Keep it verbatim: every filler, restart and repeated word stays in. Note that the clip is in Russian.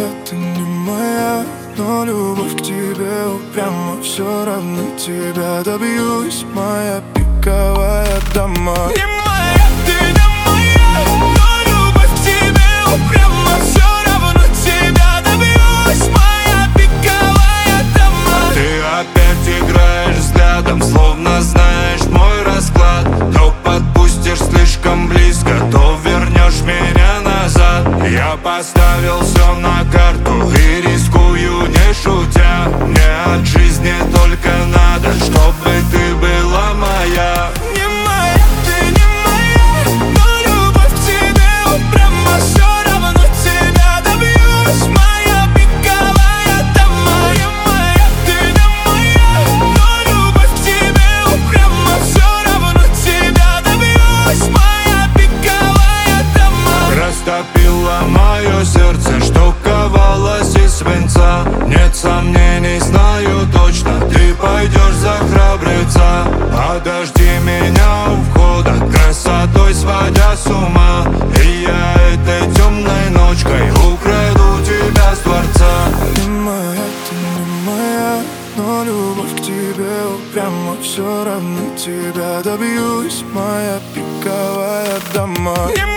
моя, ты не моя, но любовь к тебе упряма. Все равно тебя добьюсь, моя пиковая дама. Не моя, ты не моя, но любовь к тебе упряма. Все равно тебя добьюсь, моя пиковая дама. Ты опять играешь взглядом, словно знаешь мой расклад. То подпустишь слишком близко, то вернешь меня назад. Я поставил все на карту и рискую, не шутя. Мне от жизни только надо, чтобы ты была моя. Не моя, ты не моя, но любовь к тебе упряма. Все равно тебя добьюсь, моя пиковая дама. Не моя, ты не моя, но любовь к тебе упряма. Все равно тебя добьюсь, моя пиковая дама. Растопила мое сердце, что ковалось из свинца. Нет сомнений, знаю точно, ты пойдешь за храбреца. Подожди меня у входа, красотой сводя с ума. И я этой темной ночкой украду тебя с дворца. Не моя, ты не моя, но любовь к тебе упряма. Все равно тебя добьюсь, моя пиковая дама.